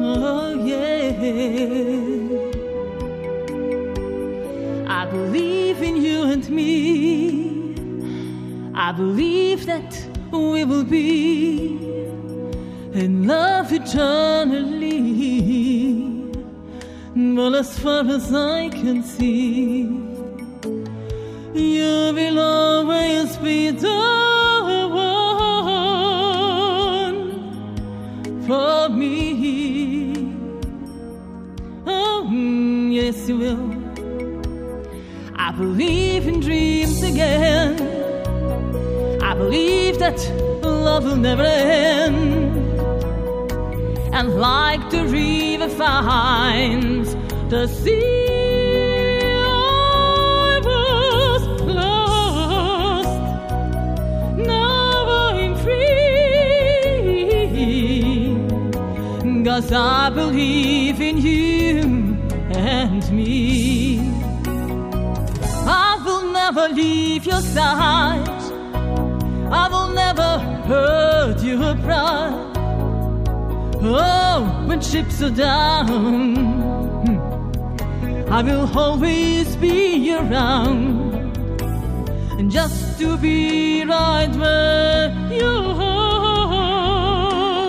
Oh, yeah. I believe in you and me. I believe that we will be in love eternally. But as far as I can see, you will always be the one for me. Oh, yes, you will. I believe in dreams again. I believe that love will never end. And like the river finds the sea, I was lost. Now I'm free, 'cause I believe in you and me. I will never leave your side. I will never hurt your pride. Oh, when ships are down, I will always be around, and just to be right where you are,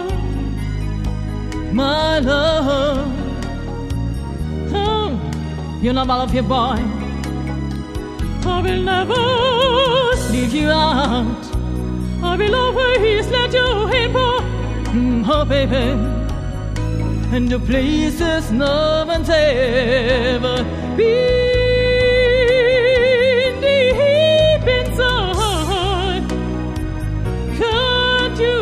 my love. Oh, you know I love you, boy. I will never leave you out. I will always let you in, boy. Oh, baby, and the places no one's ever been, deep inside. Can't you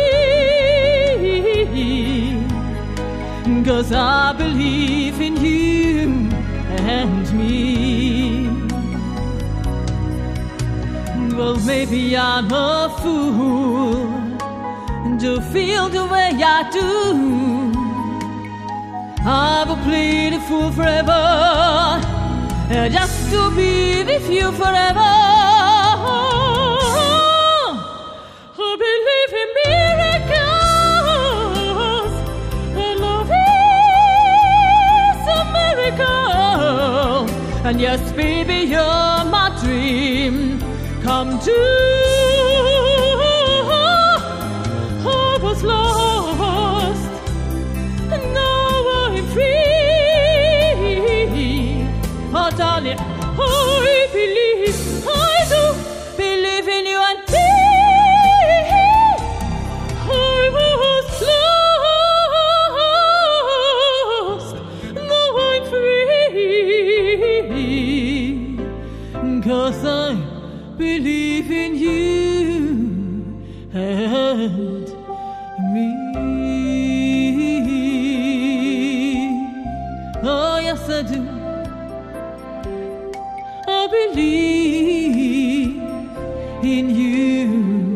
see? 'Cause I believe in you and me. Well, maybe I'm a fool to feel the way I do. I will play the fool forever, just to be with you forever. I believe in miracles, and love is a miracle. And yes, baby, you're my dream come true. Lost, and now I'm free. Oh, darling, I believe, I do believe in you and me. I was lost, now I'm free. 'Cause I believe in you and me. Oh, yes, I do. I believe in you.